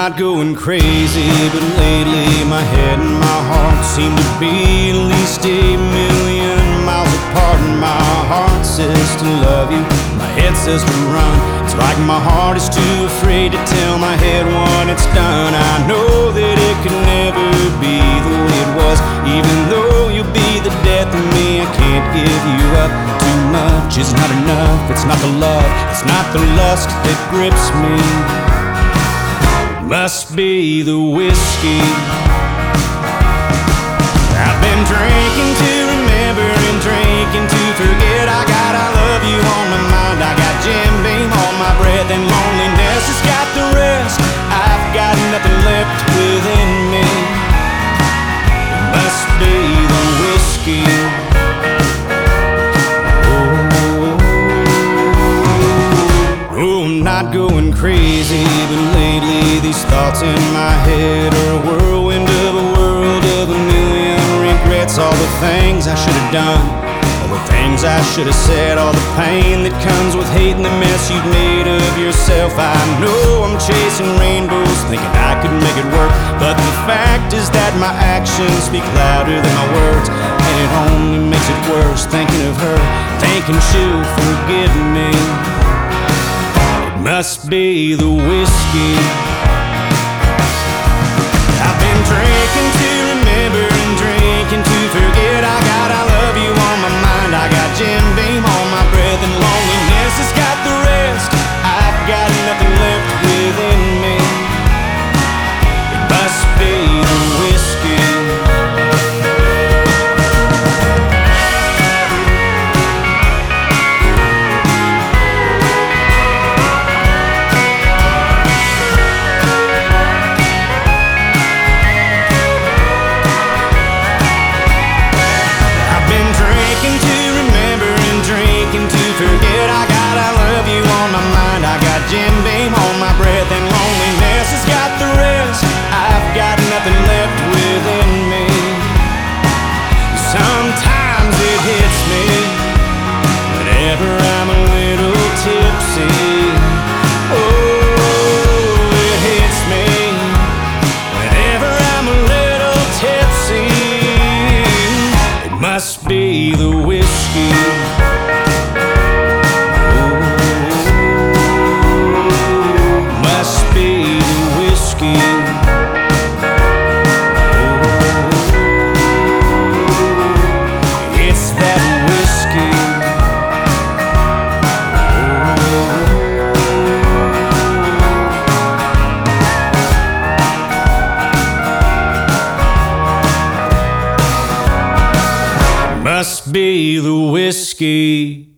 not going crazy, but lately my head and my heart seem to be at least 8 million miles apart. And my heart says to love you, my head says to run. It's like my heart is too afraid to tell my head when it's done. I know that it could never be the way it was. Even though you'll be the death of me, I can't give you up. Too much is not enough. It's not the love, it's not the lust that grips me. Must be the whiskey. I've been drinking to remember and drinking to forget. I got I love you on my mind. I got Jim Beam on my breath, and loneliness has got the rest. I've got nothing left within me. It must be the whiskey. Oh, I'm not going crazy, but lately these thoughts in my head are a whirlwind of a world of a million regrets. All the things I should have done, all the things I should have said, all the pain that comes with hating the mess you've made of yourself. I know I'm chasing rainbows, thinking I could make it work, but the fact is that my actions speak louder than my words, and it only makes it worse thinking of her, thinking she'll forgive me. Must be the whiskey. I've been drinking to remember and drinking to forget. I got I love you on my mind. I got Jim Beam on my breath, and loneliness has got the rest. I've got nothing left within me. It must be the whiskey. Jim Beam on my breath, and loneliness has got the rest. I've got nothing left within me. Sometimes it hits me whenever I'm a little tipsy. Oh, it hits me whenever I'm a little tipsy. It must be the whiskey. Must be the whiskey.